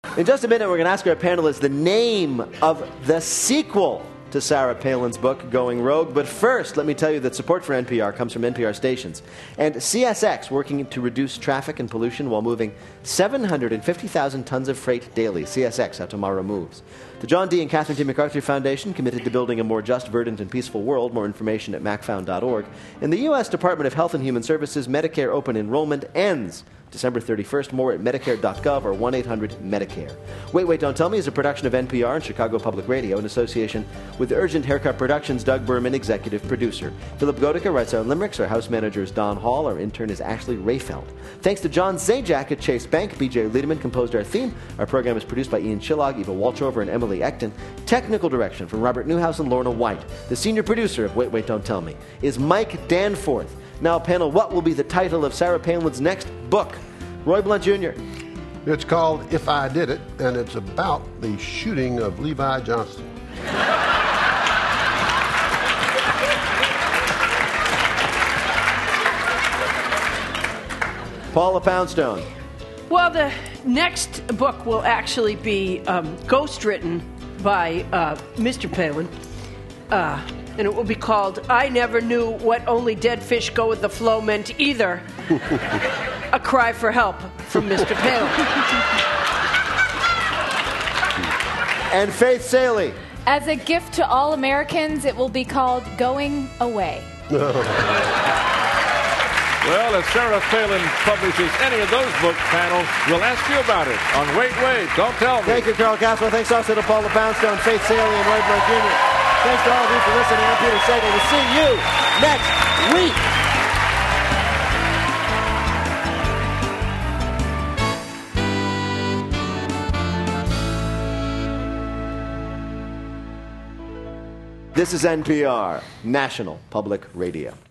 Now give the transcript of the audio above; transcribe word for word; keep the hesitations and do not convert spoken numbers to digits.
In just a minute, we're going to ask our panelists the name of the sequel to Sarah Palin's book, Going Rogue. But first, let me tell you that support for N P R comes from N P R stations and C S X, working to reduce traffic and pollution while moving seven hundred fifty thousand tons of freight daily. C S X, how tomorrow moves. The John D. and Catherine T. MacArthur Foundation, committed to building a more just, verdant, and peaceful world. More information at mac found dot org. And the U S Department of Health and Human Services Medicare open enrollment ends December thirty-first. More at medicare dot gov or one eight hundred medicare. Wait, Wait, Don't Tell Me is a production of N P R and Chicago Public Radio in association with Urgent Haircut Productions. Doug Berman, executive producer. Philip Godica writes our limericks. Our house manager is Don Hall. Our intern is Ashley Rayfeld. Thanks to John Zajac at Chase Bank. B J Liederman composed our theme. Our program is produced by Ian Chillog, Eva Walchover, and Emily Ekton. Technical direction from Robert Newhouse and Lorna White. The senior producer of Wait, Wait, Don't Tell Me is Mike Danforth. Now, panel, what will be the title of Sarah Palin's next book? Roy Blunt Junior It's called If I Did It, and it's about the shooting of Levi Johnston. Paula Poundstone. Well, the next book will actually be um, ghostwritten by uh, Mister Palin. Uh, and it will be called I Never Knew What Only Dead Fish Go With the Flow Meant Either. A cry for help from Mister Palin. And Faith Saley. As a gift to all Americans, it will be called Going Away. Well, if Sarah Palin publishes any of those books, panel, we'll ask you about it on Wait, Wait, Don't Tell Me. Thank you, Carl Castro. Thanks also to Paula Poundstone, Faith Saley, and Roy Blunt Junior Thanks to all of you for listening. I'm Peter Sagal. We'll see you next week. This is N P R, National Public Radio.